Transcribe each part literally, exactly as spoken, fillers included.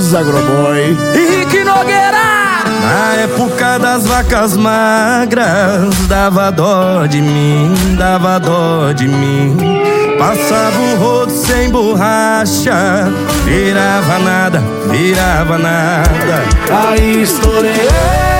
dos agroboy. Henrique Nogueira! Na época das vacas magras, dava dó de mim, dava dó de mim. Passava o rodo sem borracha, virava nada, virava nada. Aí estourei,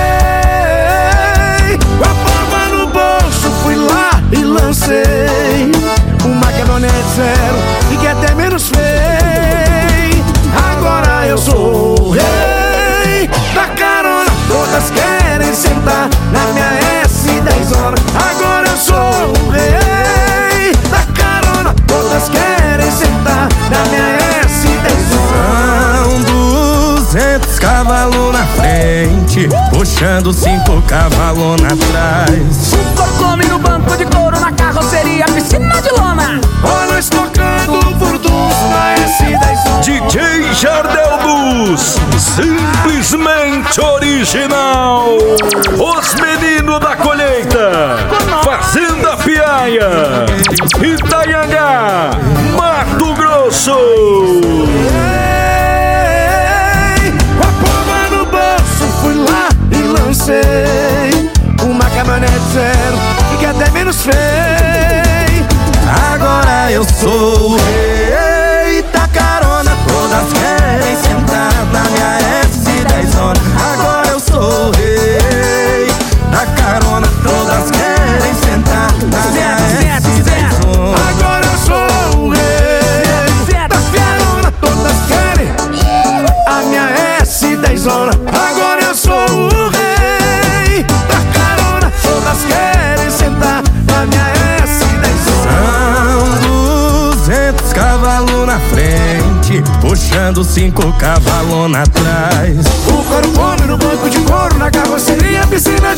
com a palma no bolso, fui lá e lancei uma caminhonete zero e que até menos fei. Agora eu sou o rei da carona, todas querem sentar na minha S dez horas. Agora eu sou o rei da carona, todas querem sentar na minha S dez horas. São duzentos cavalos na frente, puxando cinco cavalos atrás. Um corcome no banco de couro, na carroceria, piscina de lona. Olha nós tocando furdunço na S dez horas. D J Jardel Bus, simplesmente original. Os meninos da colheita, Fazenda Piaia, Itanhangá, Mato Grosso. Ei, com a palma no bolso fui lá e lancei uma caminhonete zero e que até menos fei. Agora eu sou o rei da carona, todas querem sentar na minha S dez horas. Agora eu sou o rei da carona, todas querem sentar na minha S dez horas. Agora eu sou o rei da carona, todas querem a minha S dez horas. Agora eu sou o rei da carona, todas querem sentar na minha S dez horas. São duzentos cavalos na frente, puxando cinco cavalos atrás. O couro come no banco de couro, na carroceria, piscina de